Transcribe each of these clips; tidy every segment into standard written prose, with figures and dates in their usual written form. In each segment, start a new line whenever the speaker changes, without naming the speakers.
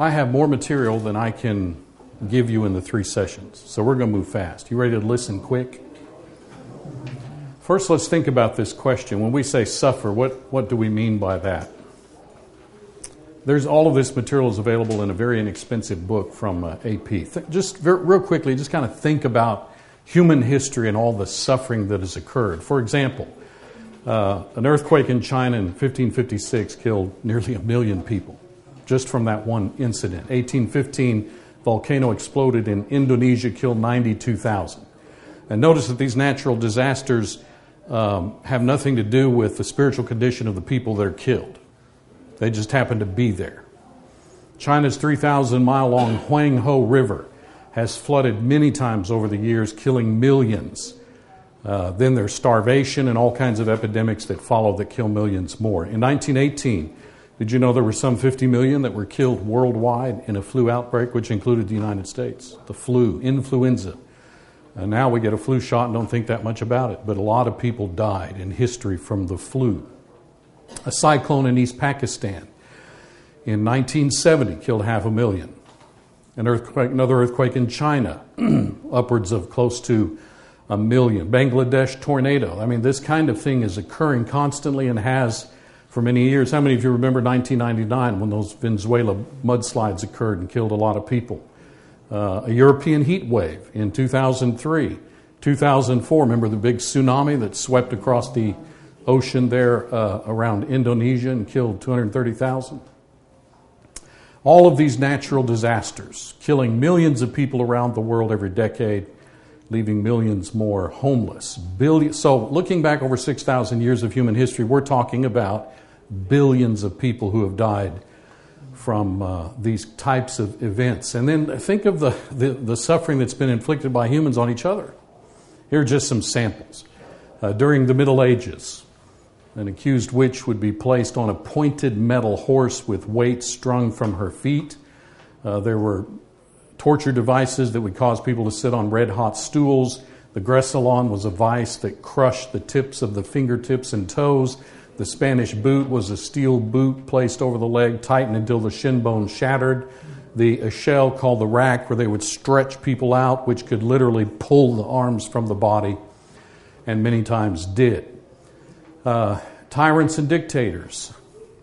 I have more material than I can give you in the 3 sessions, so we're going to move fast. You ready to listen quick? First, let's think about this question. When we say suffer, what do we mean by that? There's all of this material is available in a very inexpensive book from AP. Real quickly, just kind of think about human history and all the suffering that has occurred. For example, an earthquake in China in 1556 killed nearly 1 million people just from that one incident. 1815, volcano exploded in Indonesia, killed 92,000. And notice that these natural disasters have nothing to do with the spiritual condition of the people that are killed. They just happen to be there. China's 3,000-mile-long Huanghe River has flooded many times over the years, killing millions. Then there's starvation and all kinds of epidemics that follow that kill millions more. In 1918, did you know there were some 50 million that were killed worldwide in a flu outbreak, which included the United States? The flu, influenza. Now we get a flu shot and don't think that much about it, but a lot of people died in history from the flu. A cyclone in East Pakistan in 1970 killed 500,000. Another earthquake in China, upwards of close to 1 million. Bangladesh tornado. I mean, this kind of thing is occurring constantly and has for many years. How many of you remember 1999 when those Venezuela mudslides occurred and killed a lot of people? A European heat wave in 2003. 2004, remember the big tsunami that swept across the ocean there around Indonesia and killed 230,000? All of these natural disasters, killing millions of people around the world every decade, leaving millions more homeless. So looking back over 6,000 years of human history, we're talking about billions of people who have died from these types of events. And then think of the suffering that's been inflicted by humans on each other. Here are just some samples. During the Middle Ages, an accused witch would be placed on a pointed metal horse with weights strung from her feet. There were torture devices that would cause people to sit on red-hot stools. The Gresilon was a vice that crushed the tips of the fingertips and toes. The Spanish boot was a steel boot placed over the leg, tightened until the shin bone shattered. A shell called the rack, where they would stretch people out, which could literally pull the arms from the body, and many times did. Tyrants and dictators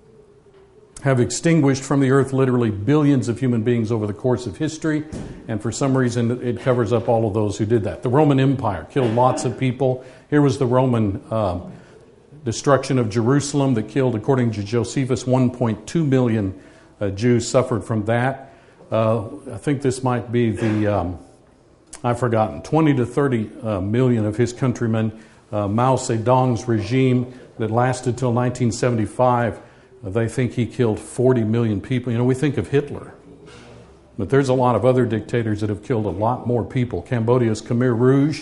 have extinguished from the earth literally billions of human beings over the course of history, and for some reason it covers up all of those who did that. The Roman Empire killed lots of people. Here was the Roman destruction of Jerusalem that killed, according to Josephus, 1.2 million Jews suffered from that. I think this might be I've forgotten, 20 to 30 million of his countrymen. Mao Zedong's regime that lasted till 1975, they think he killed 40 million people. You know, we think of Hitler, but there's a lot of other dictators that have killed a lot more people. Cambodia's Khmer Rouge,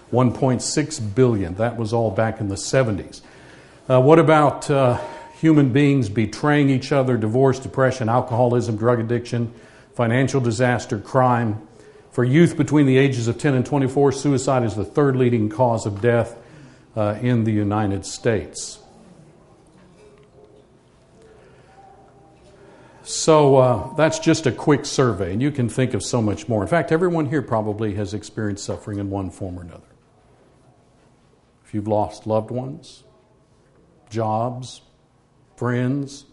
1.6 billion. That was all back in the 70s. What about human beings betraying each other, divorce, depression, alcoholism, drug addiction, financial disaster, crime? For youth between the ages of 10 and 24, suicide is the 3rd leading cause of death in the United States. So that's just a quick survey, and you can think of so much more. In fact, everyone here probably has experienced suffering in one form or another. If you've lost loved ones, jobs, friends,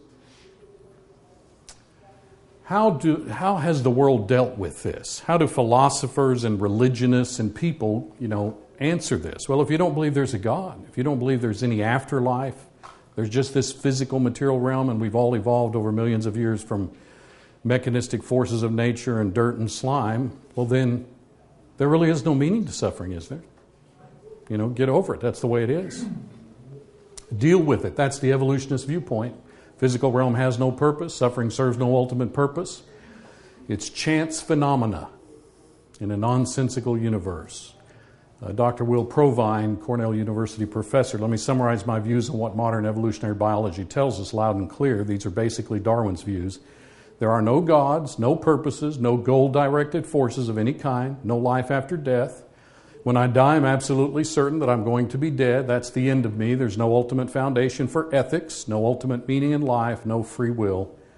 how has the world dealt with this? How do philosophers and religionists and people, answer this? Well, if you don't believe there's a God, if you don't believe there's any afterlife, there's just this physical material realm, and we've all evolved over millions of years from mechanistic forces of nature and dirt and slime, well then, there really is no meaning to suffering, is there? Get over it. That's the way it is. Deal with it. That's the evolutionist viewpoint. Physical realm has no purpose. Suffering serves no ultimate purpose. It's chance phenomena in a nonsensical universe. Dr. Will Provine, Cornell University professor, let me summarize my views on what modern evolutionary biology tells us loud and clear. These are basically Darwin's views. There are no gods, no purposes, no goal-directed forces of any kind, no life after death. When I die, I'm absolutely certain that I'm going to be dead. That's the end of me. There's no ultimate foundation for ethics, no ultimate meaning in life, no free will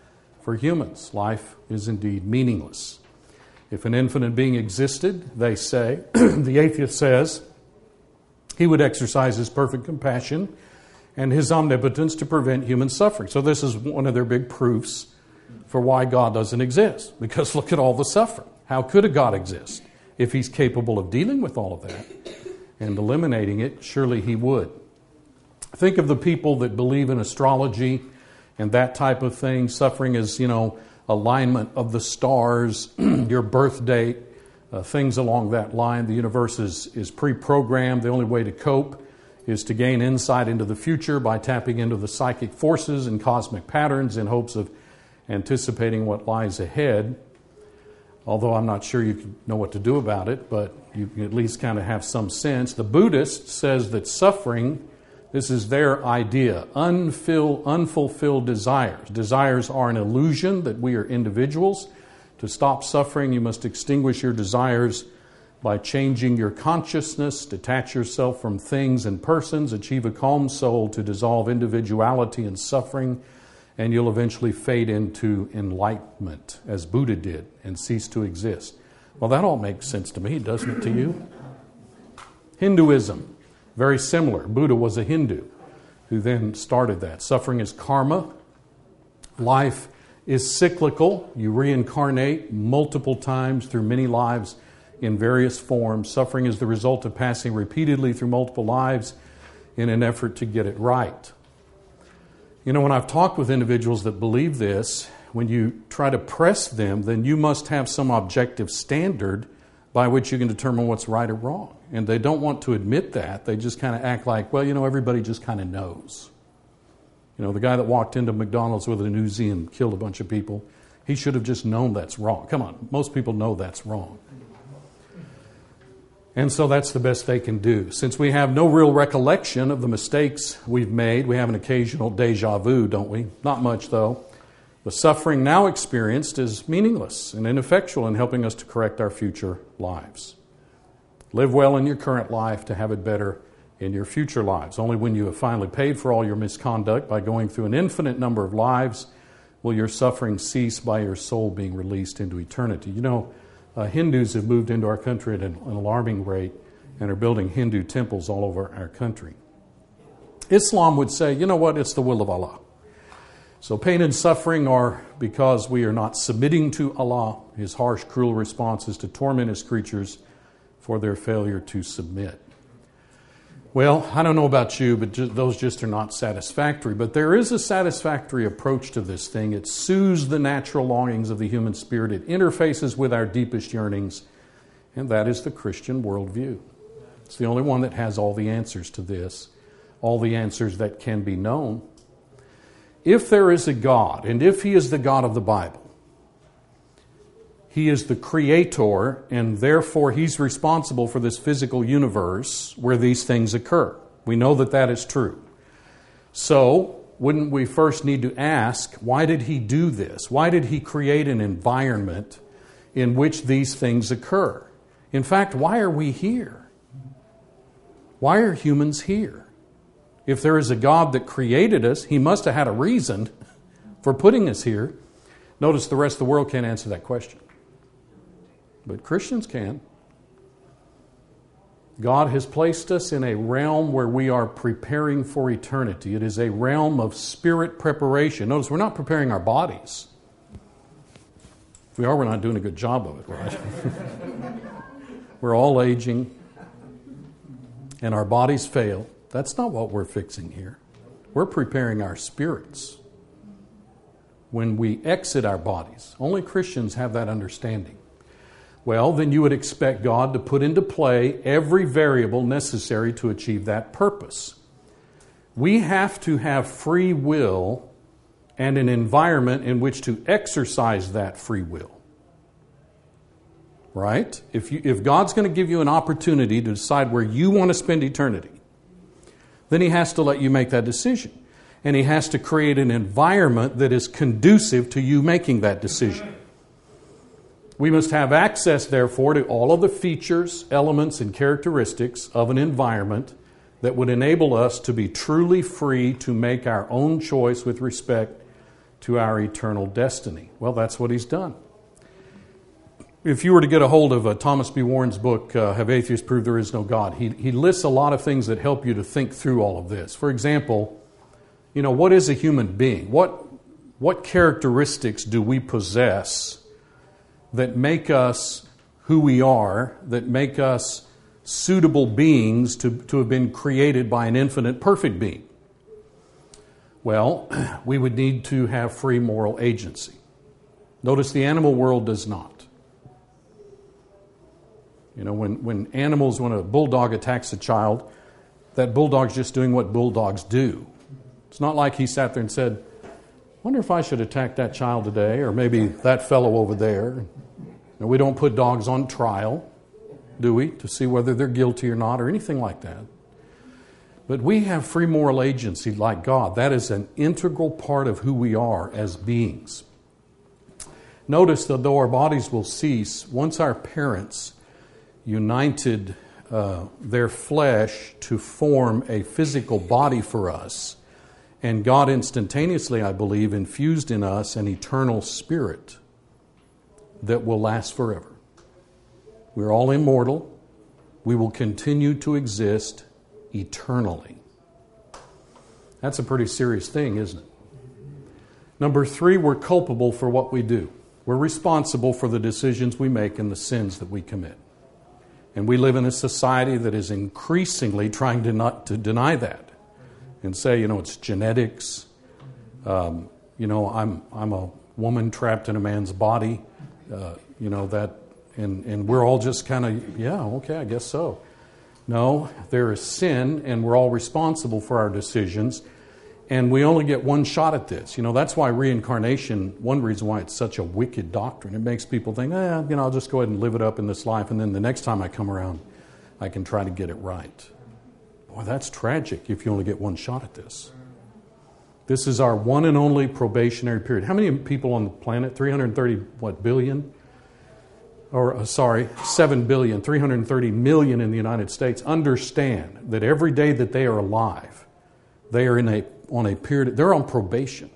for humans. Life is indeed meaningless. If an infinite being existed, they say, the atheist says, he would exercise his perfect compassion and his omnipotence to prevent human suffering. So this is one of their big proofs for why God doesn't exist. Because look at all the suffering. How could a God exist? If he's capable of dealing with all of that and eliminating it, surely he would. Think of the people that believe in astrology and that type of thing. Suffering is, alignment of the stars, your birth date, things along that line. The universe is pre-programmed. The only way to cope is to gain insight into the future by tapping into the psychic forces and cosmic patterns in hopes of anticipating what lies ahead. Although I'm not sure you can know what to do about it, but you can at least kind of have some sense. The Buddhist says that suffering, this is their idea, unfulfilled desires. Desires are an illusion that we are individuals. To stop suffering, you must extinguish your desires by changing your consciousness, detach yourself from things and persons, achieve a calm soul to dissolve individuality and suffering, and you'll eventually fade into enlightenment, as Buddha did, and cease to exist. Well, that all makes sense to me, doesn't it to you? Hinduism, very similar. Buddha was a Hindu who then started that. Suffering is karma. Life is cyclical. You reincarnate multiple times through many lives in various forms. Suffering is the result of passing repeatedly through multiple lives in an effort to get it right. When I've talked with individuals that believe this, when you try to press them, then you must have some objective standard by which you can determine what's right or wrong. And they don't want to admit that. They just kind of act like, everybody just kind of knows. The guy that walked into McDonald's with an Uzi and killed a bunch of people, he should have just known that's wrong. Come on, most people know that's wrong. And so that's the best they can do. Since we have no real recollection of the mistakes we've made, we have an occasional deja vu, don't we? Not much, though. The suffering now experienced is meaningless and ineffectual in helping us to correct our future lives. Live well in your current life to have it better in your future lives. Only when you have finally paid for all your misconduct by going through an infinite number of lives will your suffering cease by your soul being released into eternity. Hindus have moved into our country at an alarming rate and are building Hindu temples all over our country. Islam would say, it's the will of Allah. So pain and suffering are because we are not submitting to Allah. His harsh, cruel response is to torment His creatures for their failure to submit. Well, I don't know about you, but those just are not satisfactory. But there is a satisfactory approach to this thing. It soothes the natural longings of the human spirit. It interfaces with our deepest yearnings. And that is the Christian worldview. It's the only one that has all the answers to this, all the answers that can be known. If there is a God, and if He is the God of the Bible, He is the creator, and therefore He's responsible for this physical universe where these things occur. We know that that is true. So, wouldn't we first need to ask, why did He do this? Why did He create an environment in which these things occur? In fact, why are we here? Why are humans here? If there is a God that created us, He must have had a reason for putting us here. Notice the rest of the world can't answer that question. But Christians can. God has placed us in a realm where we are preparing for eternity. It is a realm of spirit preparation. Notice we're not preparing our bodies. If we are, we're not doing a good job of it, right? We're all aging, and our bodies fail. That's not what we're fixing here. We're preparing our spirits when we exit our bodies. Only Christians have that understanding. Well, then you would expect God to put into play every variable necessary to achieve that purpose. We have to have free will and an environment in which to exercise that free will. Right? If God's going to give you an opportunity to decide where you want to spend eternity, then He has to let you make that decision. And He has to create an environment that is conducive to you making that decision. We must have access, therefore, to all of the features, elements, and characteristics of an environment that would enable us to be truly free to make our own choice with respect to our eternal destiny. Well, that's what He's done. If you were to get a hold of Thomas B. Warren's book, Have Atheists Proved There Is No God? He lists a lot of things that help you to think through all of this. For example, what is a human being? What characteristics do we possess that make us who we are, that make us suitable beings to have been created by an infinite perfect being? Well, we would need to have free moral agency. Notice the animal world does not. When a bulldog attacks a child, that bulldog's just doing what bulldogs do. It's not like he sat there and said, wonder if I should attack that child today, or maybe that fellow over there. And we don't put dogs on trial, do we, to see whether they're guilty or not, or anything like that. But we have free moral agency like God. That is an integral part of who we are as beings. Notice that though our bodies will cease, once our parents united their flesh to form a physical body for us, and God instantaneously, I believe, infused in us an eternal spirit that will last forever. We're all immortal. We will continue to exist eternally. That's a pretty serious thing, isn't it? Number 3, we're culpable for what we do. We're responsible for the decisions we make and the sins that we commit. And we live in a society that is increasingly trying to deny that and say, it's genetics. I'm a woman trapped in a man's body. And we're all just kind of, I guess so. No, there is sin, and we're all responsible for our decisions. And we only get one shot at this. That's why reincarnation, one reason why it's such a wicked doctrine. It makes people think, I'll just go ahead and live it up in this life, and then the next time I come around, I can try to get it right. Boy, that's tragic if you only get one shot at this. This is our one and only probationary period. How many people on the planet? 330, billion? 7 billion, 330 million in the United States understand that every day that they are alive, they are on a period, they're on probation.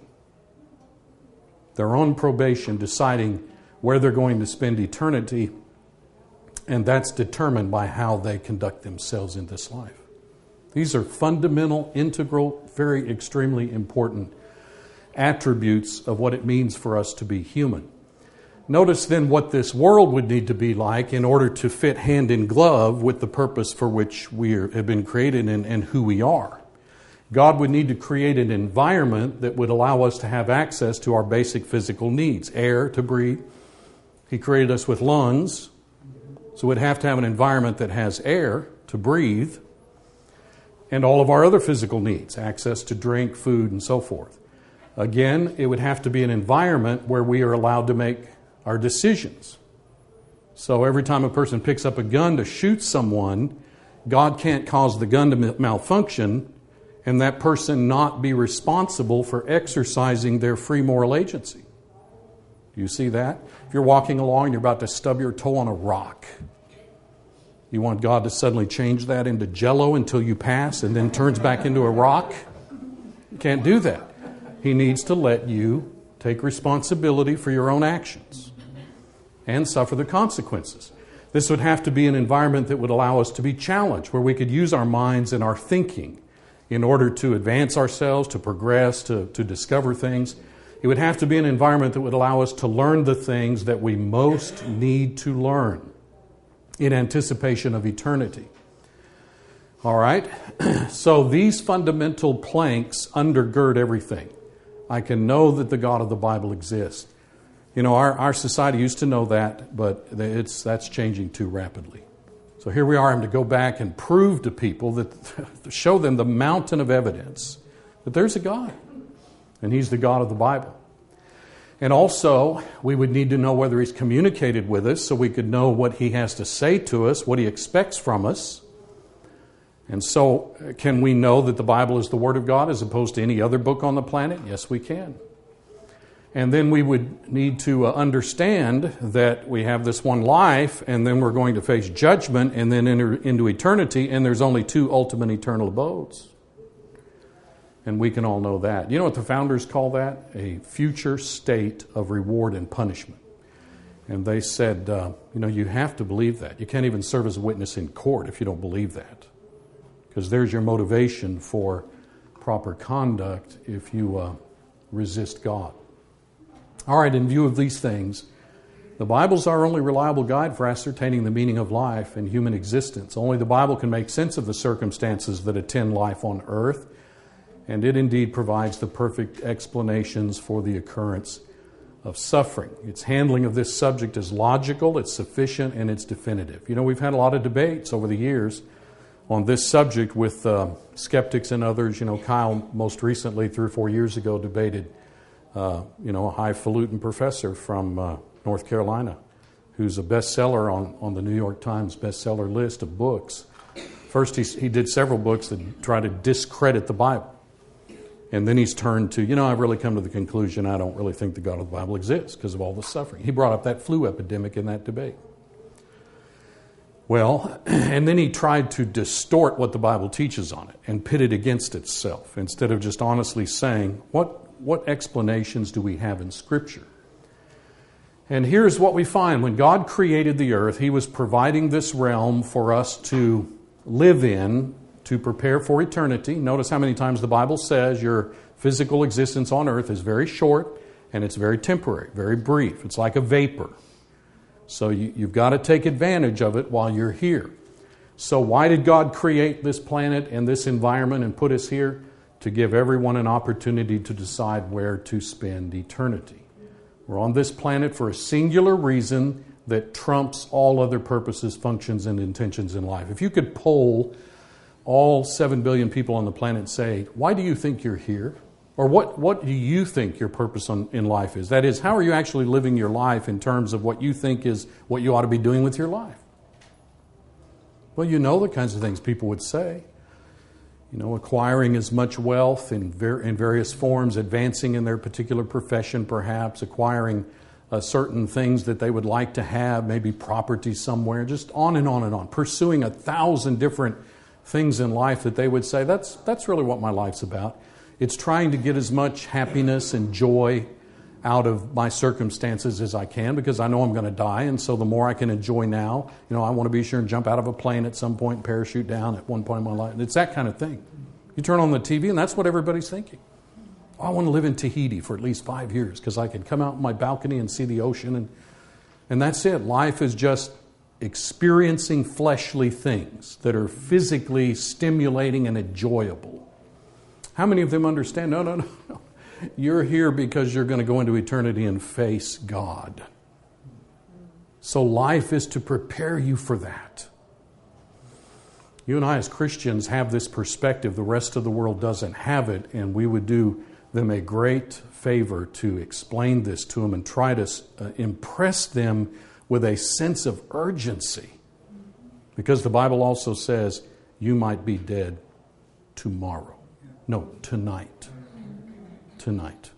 They're on probation deciding where they're going to spend eternity, and that's determined by how they conduct themselves in this life. These are fundamental, integral, very extremely important attributes of what it means for us to be human. Notice then what this world would need to be like in order to fit hand in glove with the purpose for which we have been created and who we are. God would need to create an environment that would allow us to have access to our basic physical needs. Air to breathe. He created us with lungs, so we'd have to have an environment that has air to breathe, and all of our other physical needs, access to drink, food, and so forth. Again, it would have to be an environment where we are allowed to make our decisions. So every time a person picks up a gun to shoot someone, God can't cause the gun to malfunction and that person not be responsible for exercising their free moral agency. Do you see that? If you're walking along and you're about to stub your toe on a rock, you want God to suddenly change that into jello until you pass and then turns back into a rock? You can't do that. He needs to let you take responsibility for your own actions and suffer the consequences. This would have to be an environment that would allow us to be challenged, where we could use our minds and our thinking in order to advance ourselves, to progress, to discover things. It would have to be an environment that would allow us to learn the things that we most need to learn in anticipation of eternity. All right? So these fundamental planks undergird everything. I can know that the God of the Bible exists. Our society used to know that, but that's changing too rapidly. So here we are having to go back and prove to people, that show them the mountain of evidence that there's a God, and He's the God of the Bible. And also, we would need to know whether He's communicated with us so we could know what He has to say to us, what He expects from us. And so, can we know that the Bible is the Word of God as opposed to any other book on the planet? Yes, we can. And then we would need to understand that we have this one life, and then we're going to face judgment and then enter into eternity, and there's only two ultimate eternal abodes. And we can all know that. You know what the founders call that? A future state of reward and punishment. And they said, you have to believe that. You can't even serve as a witness in court if you don't believe that. Because there's your motivation for proper conduct if you resist God. All right, in view of these things, the Bible's our only reliable guide for ascertaining the meaning of life and human existence. Only the Bible can make sense of the circumstances that attend life on earth, and it indeed provides the perfect explanations for the occurrence of suffering. Its handling of this subject is logical, it's sufficient, and it's definitive. We've had a lot of debates over the years on this subject with skeptics and others. Kyle most recently, 3 or 4 years ago, debated a highfalutin professor from North Carolina who's a bestseller on the New York Times bestseller list of books. First, he did several books that try to discredit the Bible. And then he's turned to, I've really come to the conclusion I don't really think the God of the Bible exists because of all the suffering. He brought up that flu epidemic in that debate. Well, and then he tried to distort what the Bible teaches on it and pit it against itself instead of just honestly saying, what explanations do we have in Scripture? And here's what we find. When God created the earth, He was providing this realm for us to live in, to prepare for eternity. Notice how many times the Bible says your physical existence on earth is very short and it's very temporary, very brief. It's like a vapor. So you've got to take advantage of it while you're here. So why did God create this planet and this environment and put us here? To give everyone an opportunity to decide where to spend eternity. We're on this planet for a singular reason that trumps all other purposes, functions, and intentions in life. If you could poll all 7 billion people on the planet and say, why do you think you're here? Or what do you think your purpose in life is? That is, how are you actually living your life in terms of what you think is what you ought to be doing with your life? Well, the kinds of things people would say. Acquiring as much wealth in various forms, advancing in their particular profession perhaps, acquiring certain things that they would like to have, maybe property somewhere, just on and on and on, pursuing 1,000 different things in life that they would say, that's really what my life's about. It's trying to get as much happiness and joy out of my circumstances as I can because I know I'm going to die, and so the more I can enjoy now, I want to be sure and jump out of a plane at some point, parachute down at one point in my life. It's that kind of thing. You turn on the TV and that's what everybody's thinking. Oh, I want to live in Tahiti for at least 5 years because I can come out on my balcony and see the ocean, and that's it. Life is just experiencing fleshly things that are physically stimulating and enjoyable. How many of them understand? No. You're here because you're going to go into eternity and face God. So life is to prepare you for that. You and I as Christians have this perspective. The rest of the world doesn't have it, and we would do them a great favor to explain this to them and try to impress them with a sense of urgency. Because the Bible also says you might be dead tomorrow. No, tonight. Tonight.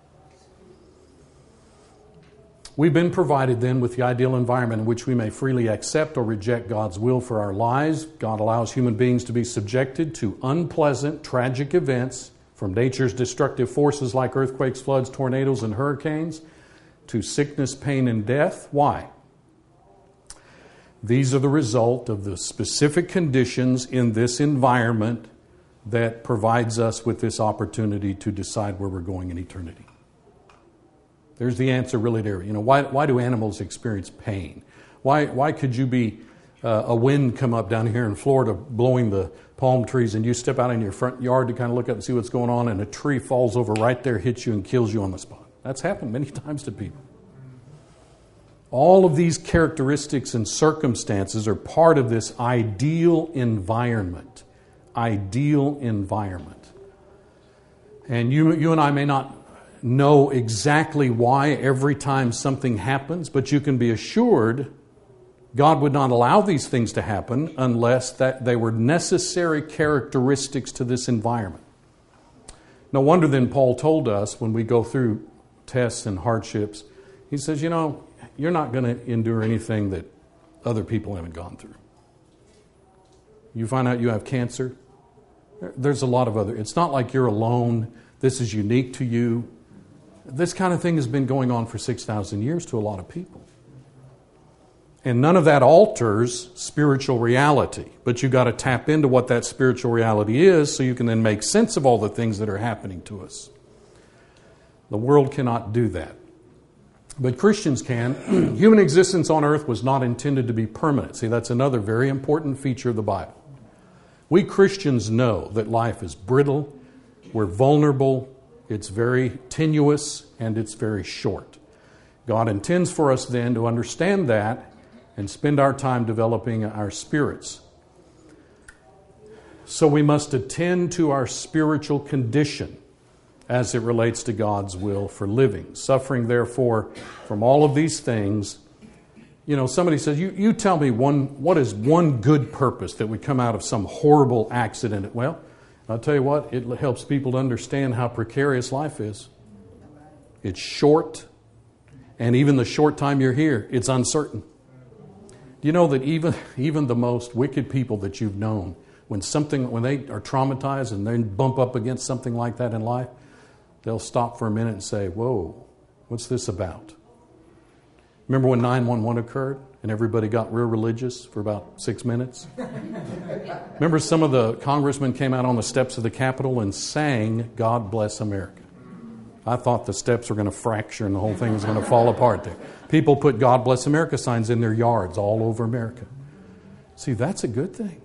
We've been provided then with the ideal environment in which we may freely accept or reject God's will for our lives. God allows human beings to be subjected to unpleasant, tragic events, from nature's destructive forces like earthquakes, floods, tornadoes, and hurricanes, to sickness, pain, and death. Why? These are the result of the specific conditions in this environment that provides us with this opportunity to decide where we're going in eternity. There's the answer really there. Why do animals experience pain? Why could you be a wind come up down here in Florida blowing the palm trees and you step out in your front yard to kind of look up and see what's going on and a tree falls over right there, hits you and kills you on the spot? That's happened many times to people. All of these characteristics and circumstances are part of this ideal environment. Ideal environment. And you and I may not know exactly why every time something happens, but you can be assured God would not allow these things to happen unless that they were necessary characteristics to this environment. No wonder then Paul told us when we go through tests and hardships, he says, you're not going to endure anything that other people haven't gone through. You find out you have cancer, There's a lot of other. It's not like you're alone. This is unique to you. This kind of thing has been going on for 6,000 years to a lot of people. And none of that alters spiritual reality. But you've got to tap into what that spiritual reality is so you can then make sense of all the things that are happening to us. The world cannot do that. But Christians can. Human existence on earth was not intended to be permanent. See, that's another very important feature of the Bible. We Christians know that life is brittle, we're vulnerable, it's very tenuous, and it's very short. God intends for us then to understand that and spend our time developing our spirits. So we must attend to our spiritual condition as it relates to God's will for living. Suffering, therefore, from all of these things. You know, somebody says, you tell me what is one good purpose that would come out of some horrible accident? Well, I'll tell you what, it helps people to understand how precarious life is. It's short, and even the short time you're here, it's uncertain. Do you know that even the most wicked people that you've known, when they are traumatized and they bump up against something like that in life, they'll stop for a minute and say, whoa, what's this about? Remember when 9/11 occurred and everybody got real religious for about 6 minutes? Remember some of the congressmen came out on the steps of the Capitol and sang, God Bless America. I thought the steps were going to fracture and the whole thing was going to fall apart there. People put God Bless America signs in their yards all over America. See, that's a good thing.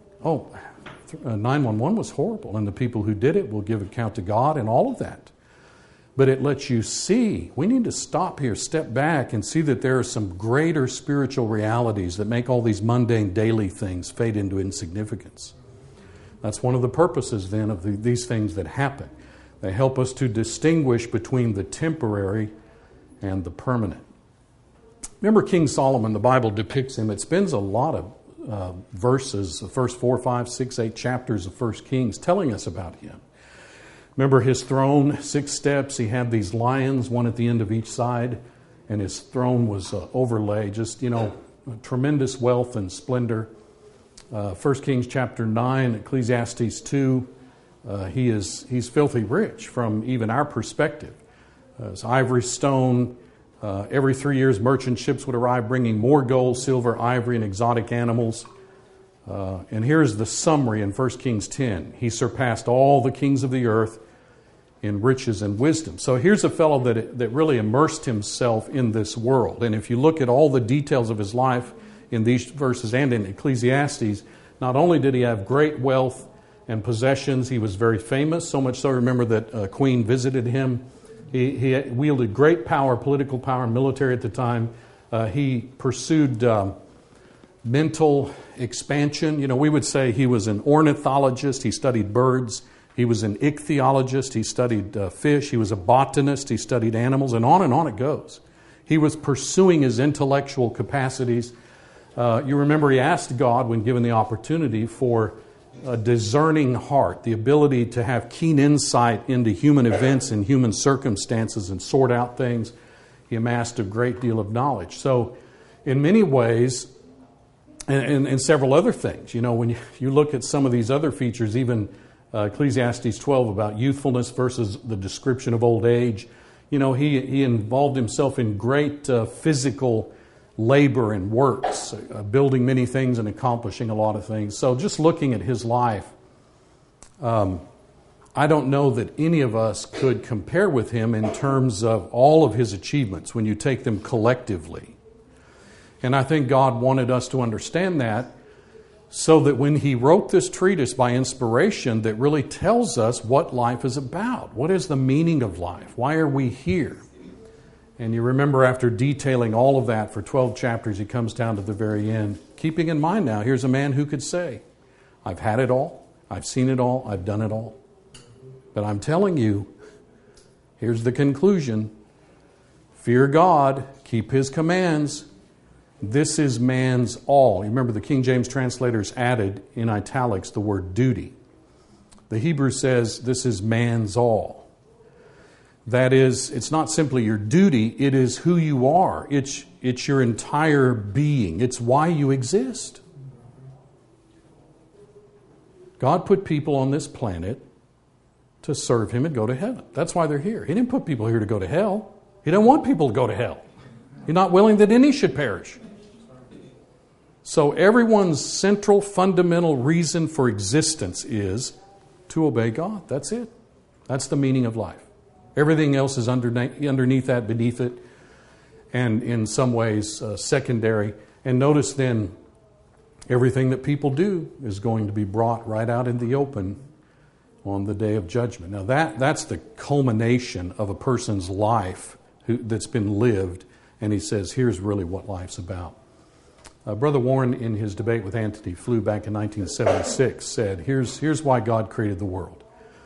9/11 was horrible, and the people who did it will give account to God and all of that. But it lets you see, we need to stop here, step back, and see that there are some greater spiritual realities that make all these mundane daily things fade into insignificance. That's one of the purposes then of these things that happen. They help us to distinguish between the temporary and the permanent. Remember King Solomon, the Bible depicts him. It spends a lot of verses, the first 4, 5, 6, 8 chapters of 1 Kings telling us about him. Remember his throne, 6 steps. He had these lions, one at the end of each side, and his throne was overlaid, just, tremendous wealth and splendor. 1 Kings chapter 9, Ecclesiastes 2, he's filthy rich from even our perspective. It's ivory stone. Every 3 years, merchant ships would arrive bringing more gold, silver, ivory, and exotic animals. And here's the summary in 1 Kings 10. He surpassed all the kings of the earth in riches and wisdom. So here's a fellow that really immersed himself in this world. And if you look at all the details of his life in these verses and in Ecclesiastes, not only did he have great wealth and possessions, he was very famous, so much so, remember that a queen visited him. He wielded great power, political power, and military at the time. He pursued mental expansion. We would say he was an ornithologist. He studied birds. He was an ichthyologist. He studied fish. He was a botanist. He studied animals, and on it goes. He was pursuing his intellectual capacities. You remember he asked God, when given the opportunity, for a discerning heart, the ability to have keen insight into human events and human circumstances and sort out things. He amassed a great deal of knowledge. So in many ways, and several other things, when you look at some of these other features, even Ecclesiastes 12 about youthfulness versus the description of old age, he involved himself in great physical labor and works, building many things and accomplishing a lot of things. So just looking at his life, I don't know that any of us could compare with him in terms of all of his achievements when you take them collectively. And I think God wanted us to understand that so that when he wrote this treatise by inspiration that really tells us what life is about, what is the meaning of life, why are we here? And you remember after detailing all of that for 12 chapters, he comes down to the very end. Keeping in mind now, here's a man who could say, I've had it all, I've seen it all, I've done it all. But I'm telling you, here's the conclusion. Fear God, keep his commands. This is man's all. You remember the King James translators added in italics the word duty. The Hebrew says this is man's all. That is, it's not simply your duty, it is who you are. It's your entire being. It's why you exist. God put people on this planet to serve Him and go to heaven. That's why they're here. He didn't put people here to go to hell. He didn't want people to go to hell. He's not willing that any should perish. So everyone's central fundamental reason for existence is to obey God. That's it. That's the meaning of life. Everything else is underneath that, beneath it, and in some ways secondary. And notice then, everything that people do is going to be brought right out in the open on the day of judgment. Now that's the culmination of a person's life that's been lived, and he says, here's really what life's about. Brother Warren, in his debate with Antony Flew back in 1976, said, here's why God created the world.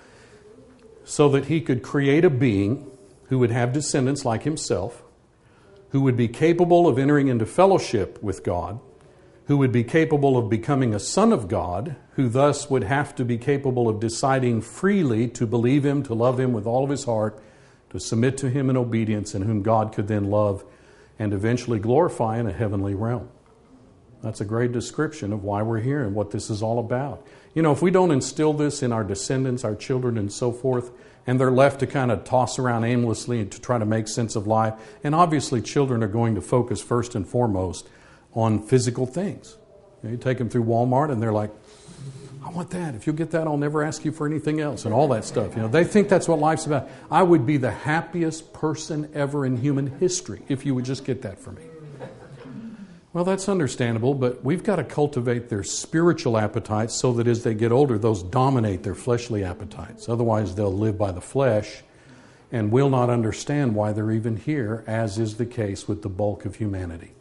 So that He could create a being who would have descendants like himself, who would be capable of entering into fellowship with God, who would be capable of becoming a son of God, who thus would have to be capable of deciding freely to believe Him, to love Him with all of his heart, to submit to Him in obedience, and whom God could then love and eventually glorify in a heavenly realm. That's a great description of why we're here and what this is all about. You know, if we don't instill this in our descendants, our children, and so forth, and they're left to kind of toss around aimlessly to try to make sense of life, and obviously children are going to focus first and foremost on physical things. You take them through Walmart and they're like, I want that. If you'll get that, I'll never ask you for anything else, and all that stuff. You know, they think that's what life's about. I would be the happiest person ever in human history if you would just get that for me. Well, that's understandable, but we've got to cultivate their spiritual appetites so that as they get older, those dominate their fleshly appetites. Otherwise, they'll live by the flesh and will not understand why they're even here, as is the case with the bulk of humanity.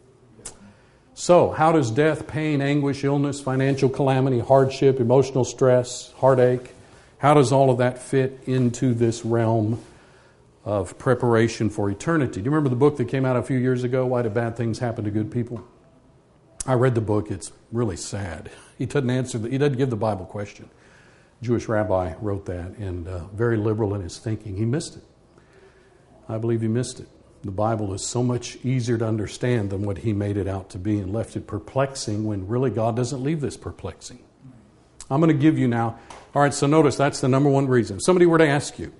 So, how does death, pain, anguish, illness, financial calamity, hardship, emotional stress, heartache, how does all of that fit into this realm of preparation for eternity? Do you remember the book that came out a few years ago, Why Do Bad Things Happen to Good People? I read the book. It's really sad. He doesn't give the Bible question. Jewish rabbi wrote that, and very liberal in his thinking. He missed it. I believe he missed it. The Bible is so much easier to understand than what he made it out to be, and left it perplexing when really God doesn't leave this perplexing. I'm going to give you now. All right, so notice that's the number one reason. If somebody were to ask you,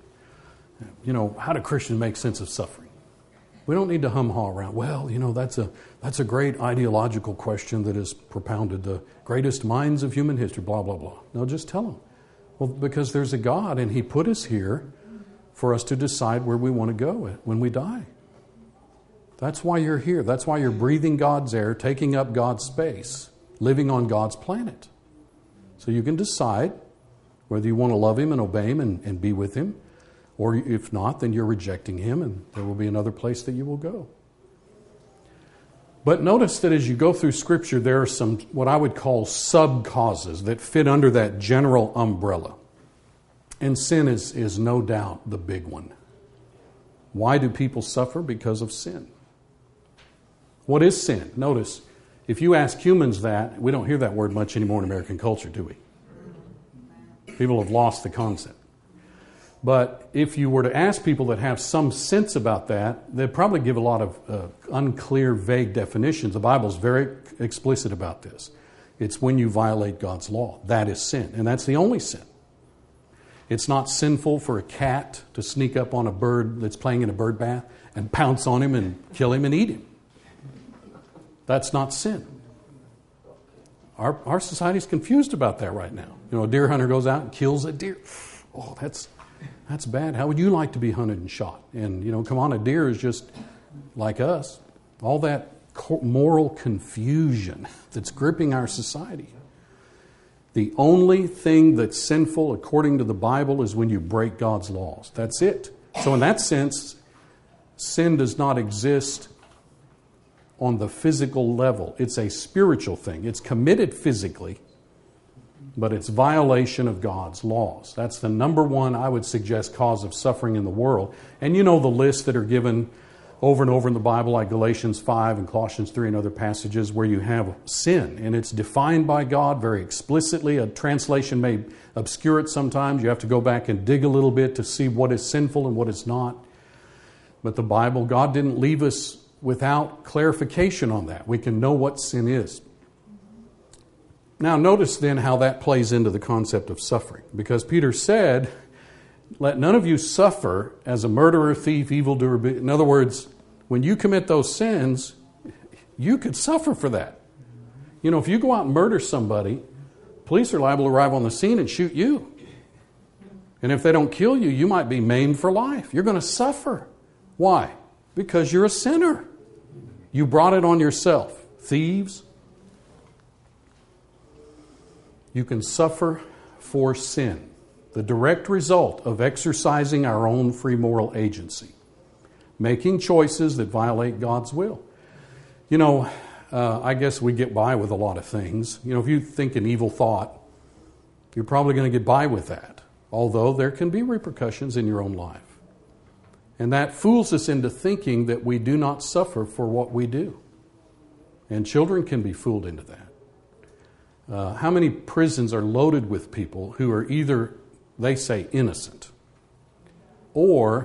how do Christians make sense of suffering? We don't need to hum-ha around. Well, that's a great ideological question that has propounded the greatest minds of human history, blah, blah, blah. No, just tell them. Well, because there's a God, and He put us here for us to decide where we want to go when we die. That's why you're here. That's why you're breathing God's air, taking up God's space, living on God's planet. So you can decide whether you want to love Him and obey Him and be with Him, or if not, then you're rejecting Him, and there will be another place that you will go. But notice that as you go through Scripture, there are some what I would call sub-causes that fit under that general umbrella. And sin is no doubt the big one. Why do people suffer? Because of sin. What is sin? Notice, if you ask humans that, we don't hear that word much anymore in American culture, do we? People have lost the concept. But if you were to ask people that have some sense about that, they'd probably give a lot of unclear, vague definitions. The Bible's very explicit about this. It's when you violate God's law. That is sin. And that's the only sin. It's not sinful for a cat to sneak up on a bird that's playing in a bird bath and pounce on him and kill him and eat him. That's not sin. Our society's confused about that right now. A deer hunter goes out and kills a deer. Oh, that's bad. How would you like to be hunted and shot? And, come on, a deer is just like us. All that moral confusion that's gripping our society. The only thing that's sinful, according to the Bible, is when you break God's laws. That's it. So in that sense, sin does not exist on the physical level. It's a spiritual thing. It's committed physically, but it's violation of God's laws. That's the number one, I would suggest, cause of suffering in the world. And the lists that are given over and over in the Bible, like Galatians 5 and Colossians 3 and other passages where you have sin. And it's defined by God very explicitly. A translation may obscure it sometimes. You have to go back and dig a little bit to see what is sinful and what is not. But the Bible, God didn't leave us without clarification on that. We can know what sin is. Now notice then how that plays into the concept of suffering. Because Peter said, let none of you suffer as a murderer, thief, evildoer. In other words, when you commit those sins, you could suffer for that. You know, if you go out and murder somebody, police are liable to arrive on the scene and shoot you. And if they don't kill you, you might be maimed for life. You're going to suffer. Why? Because you're a sinner. You brought it on yourself. Thieves. You can suffer for sin, the direct result of exercising our own free moral agency, making choices that violate God's will. You know, I guess we get by with a lot of things. You know, if you think an evil thought, you're probably going to get by with that, although there can be repercussions in your own life. And that fools us into thinking that we do not suffer for what we do. And children can be fooled into that. How many prisons are loaded with people who are either, they say, innocent, or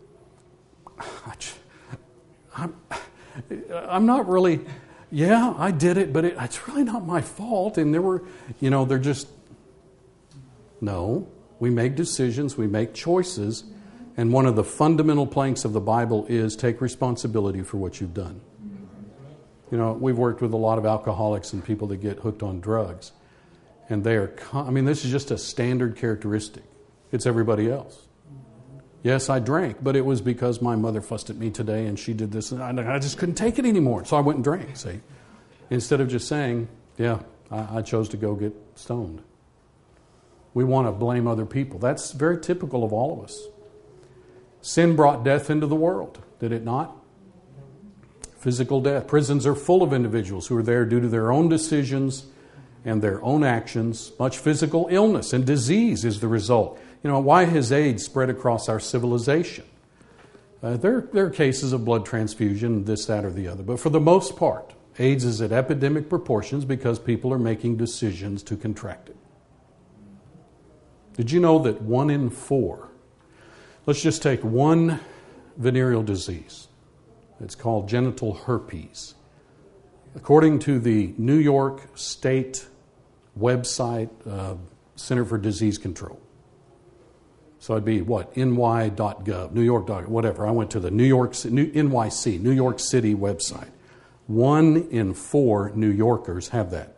I'm not really, yeah, I did it, but it's really not my fault. And there were, you know, they're just, no, we make decisions, we make choices. And one of the fundamental planks of the Bible is take responsibility for what you've done. You know, we've worked with a lot of alcoholics and people that get hooked on drugs. And they are, this is just a standard characteristic. It's everybody else. Yes, I drank, but it was because my mother fussed at me today and she did this. And I just couldn't take it anymore. So I went and drank, see. Instead of just saying, yeah, I chose to go get stoned. We want to blame other people. That's very typical of all of us. Sin brought death into the world, did it not? Physical death. Prisons are full of individuals who are there due to their own decisions and their own actions. Much physical illness and disease is the result. You know, why has AIDS spread across our civilization? There are cases of blood transfusion, this, that, or the other. But for the most part, AIDS is at epidemic proportions because people are making decisions to contract it. Did you know that 1 in 4, let's just take one venereal disease. It's called genital herpes. According to the New York State website, Center for Disease Control. So it'd be what? ny.gov, New York. Whatever. I went to the NYC, New York City website. 1 in 4 New Yorkers have that.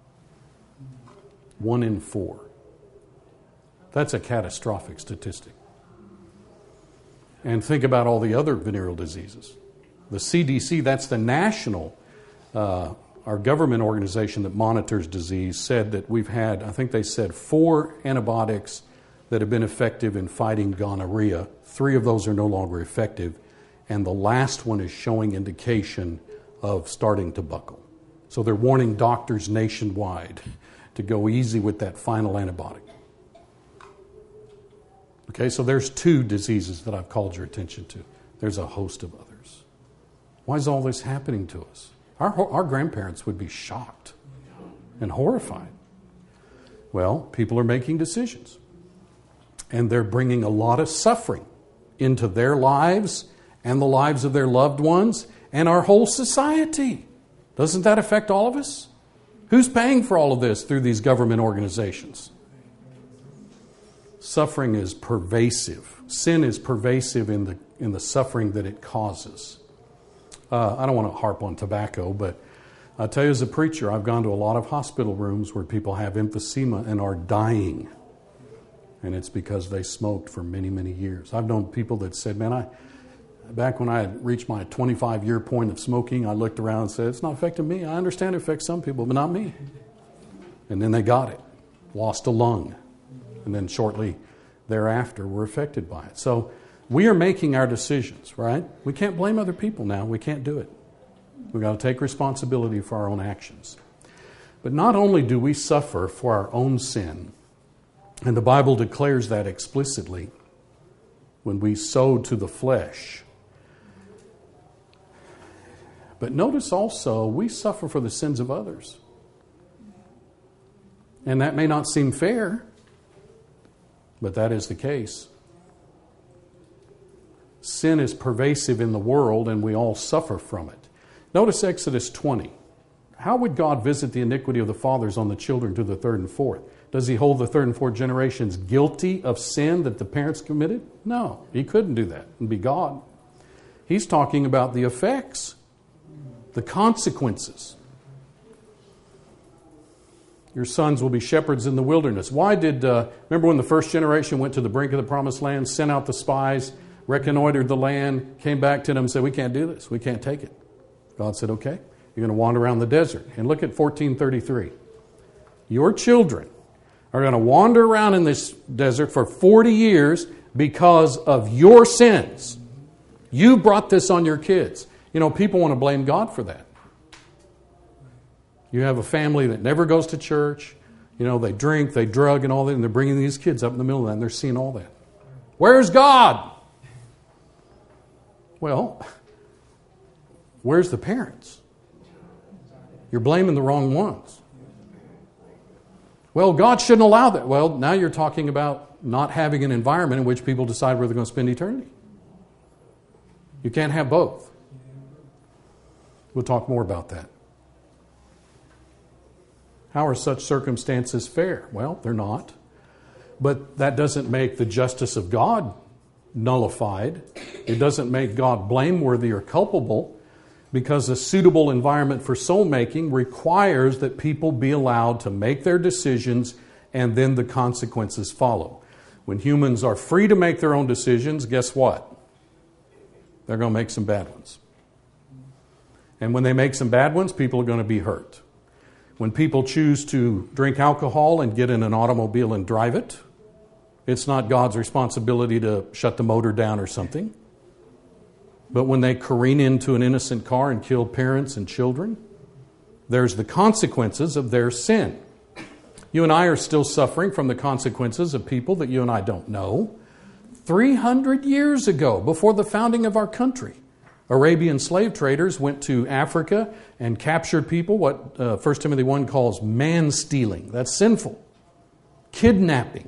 1 in 4. That's a catastrophic statistic. And think about all the other venereal diseases. The CDC, that's the national, our government organization that monitors disease, said that we've had, I think they said 4 antibiotics that have been effective in fighting gonorrhea. 3 of those are no longer effective. And the last one is showing indication of starting to buckle. So they're warning doctors nationwide to go easy with that final antibiotic. Okay, so there's 2 diseases that I've called your attention to. There's a host of others. Why is all this happening to us? Our grandparents would be shocked and horrified. Well, people are making decisions. And they're bringing a lot of suffering into their lives and the lives of their loved ones and our whole society. Doesn't that affect all of us? Who's paying for all of this through these government organizations? Suffering is pervasive. Sin is pervasive in the suffering that it causes. I don't want to harp on tobacco, but I'll tell you as a preacher, I've gone to a lot of hospital rooms where people have emphysema and are dying. And it's because they smoked for many, many years. I've known people that said, man, back when I had reached my 25-year point of smoking, I looked around and said, it's not affecting me. I understand it affects some people, but not me. And then they got it, lost a lung. And then shortly thereafter were affected by it. So we are making our decisions, right? We can't blame other people now. We can't do it. We've got to take responsibility for our own actions. But not only do we suffer for our own sin, and the Bible declares that explicitly when we sow to the flesh, but notice also we suffer for the sins of others. And that may not seem fair, but that is the case. Sin is pervasive in the world and we all suffer from it. Notice Exodus 20. How would God visit the iniquity of the fathers on the children to the third and fourth? Does he hold the third and fourth generations guilty of sin that the parents committed? No, he couldn't do that and be God. He's talking about the effects, the consequences. Your sons will be shepherds in the wilderness. Why did, remember when the first generation went to the brink of the promised land, sent out the spies, reconnoitered the land, came back to them and said, we can't do this, we can't take it. God said, okay, you're going to wander around the desert. And look at 1433. Your children are going to wander around in this desert for 40 years because of your sins. You brought this on your kids. You know, people want to blame God for that. You have a family that never goes to church. You know, they drink, they drug and all that, and they're bringing these kids up in the middle of that, and they're seeing all that. Where's God? Well, where's the parents? You're blaming the wrong ones. Well, God shouldn't allow that. Well, now you're talking about not having an environment in which people decide where they're going to spend eternity. You can't have both. We'll talk more about that. How are such circumstances fair? Well, they're not. But that doesn't make the justice of God nullified. It doesn't make God blameworthy or culpable, because a suitable environment for soul making requires that people be allowed to make their decisions and then the consequences follow. When humans are free to make their own decisions, guess what? They're going to make some bad ones. And when they make some bad ones, people are going to be hurt. When people choose to drink alcohol and get in an automobile and drive it, it's not God's responsibility to shut the motor down or something. But when they careen into an innocent car and kill parents and children, there's the consequences of their sin. You and I are still suffering from the consequences of people that you and I don't know. 300 years ago, before the founding of our country, Arabian slave traders went to Africa and captured people, what 1 Timothy 1 calls man-stealing. That's sinful. Kidnapping.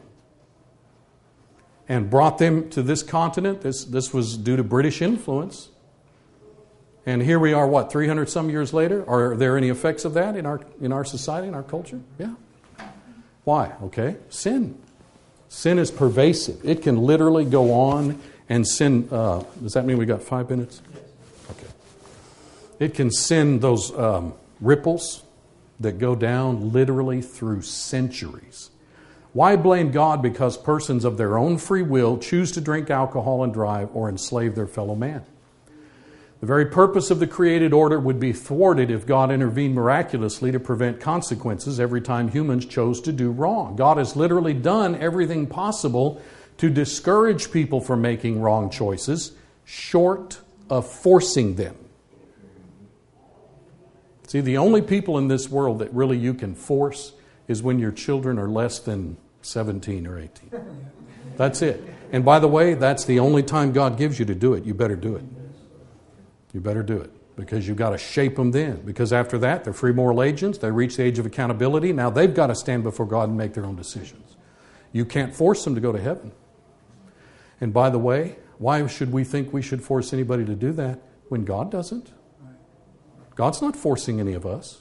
And brought them to this continent. This was due to British influence. And here we are, 300 some years later? Are there any effects of that in our society, in our culture? Yeah. Why? Okay. Sin. Sin is pervasive. It can literally go on and sin. Does that mean we got 5 minutes? Okay. It can send those ripples that go down literally through centuries. Why blame God because persons of their own free will choose to drink alcohol and drive or enslave their fellow man? The very purpose of the created order would be thwarted if God intervened miraculously to prevent consequences every time humans chose to do wrong. God has literally done everything possible to discourage people from making wrong choices, short of forcing them. See, the only people in this world that really you can force is when your children are less than 17 or 18. That's it. And by the way, that's the only time God gives you to do it. You better do it. You better do it. Because you've got to shape them then. Because after that, they're free moral agents. They reach the age of accountability. Now they've got to stand before God and make their own decisions. You can't force them to go to heaven. And by the way, why should we think we should force anybody to do that when God doesn't? God's not forcing any of us.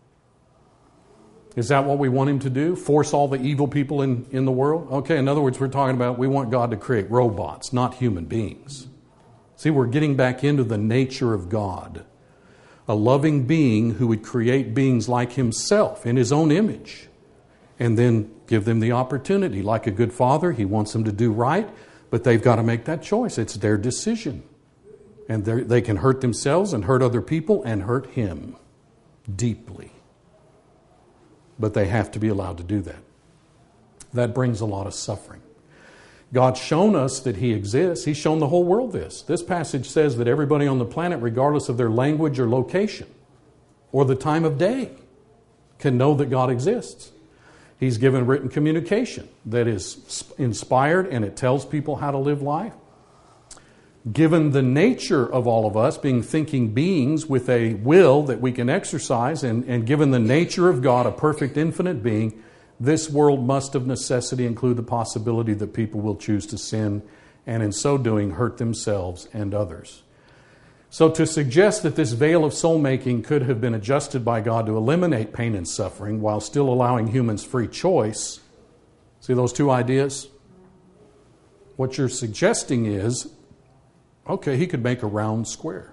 Is that what we want Him to do? Force all the evil people in the world? Okay, in other words, we're talking about we want God to create robots, not human beings. See, we're getting back into the nature of God. A loving being who would create beings like Himself in His own image and then give them the opportunity. Like a good father, He wants them to do right, but they've got to make that choice. It's their decision. And they can hurt themselves and hurt other people and hurt Him deeply. But they have to be allowed to do that. That brings a lot of suffering. God's shown us that He exists. He's shown the whole world this. This passage says that everybody on the planet, regardless of their language or location or the time of day, can know that God exists. He's given written communication that is inspired and it tells people how to live life. Given the nature of all of us being thinking beings with a will that we can exercise, and given the nature of God, a perfect infinite being, this world must of necessity include the possibility that people will choose to sin and in so doing hurt themselves and others. So to suggest that this veil of soul making could have been adjusted by God to eliminate pain and suffering while still allowing humans free choice, see those two ideas? What you're suggesting is, okay, he could make a round square.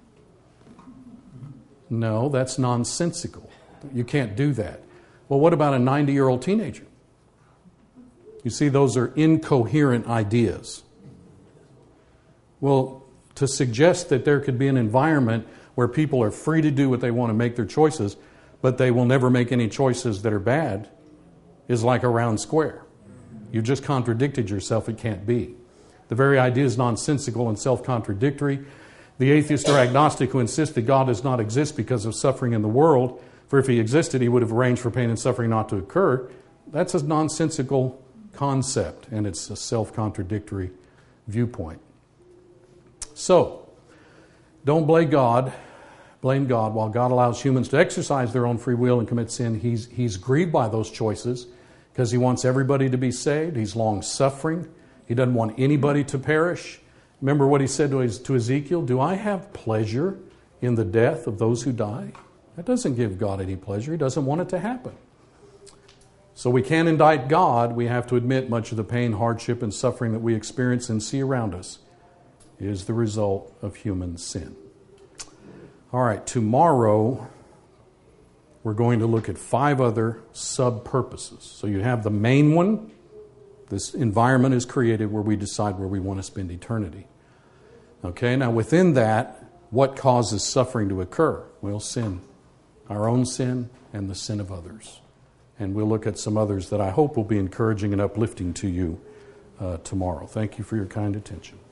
No, that's nonsensical. You can't do that. Well, what about a 90-year-old teenager? You see, those are incoherent ideas. Well, to suggest that there could be an environment where people are free to do what they want to make their choices, but they will never make any choices that are bad, is like a round square. You've just contradicted yourself. It can't be. The very idea is nonsensical and self-contradictory. The atheist or agnostic who insists that God does not exist because of suffering in the world, for if he existed, he would have arranged for pain and suffering not to occur, that's a nonsensical concept, and it's a self-contradictory viewpoint. So, don't blame God. While God allows humans to exercise their own free will and commit sin, He's grieved by those choices because He wants everybody to be saved. He's long-suffering. He doesn't want anybody to perish. Remember what He said to Ezekiel? Do I have pleasure in the death of those who die? That doesn't give God any pleasure. He doesn't want it to happen. So we can't indict God. We have to admit much of the pain, hardship, and suffering that we experience and see around us is the result of human sin. All right, tomorrow we're going to look at 5 other sub-purposes. So you have the main one. This environment is created where we decide where we want to spend eternity. Okay, now within that, what causes suffering to occur? Well, sin. Our own sin and the sin of others. And we'll look at some others that I hope will be encouraging and uplifting to you tomorrow. Thank you for your kind attention.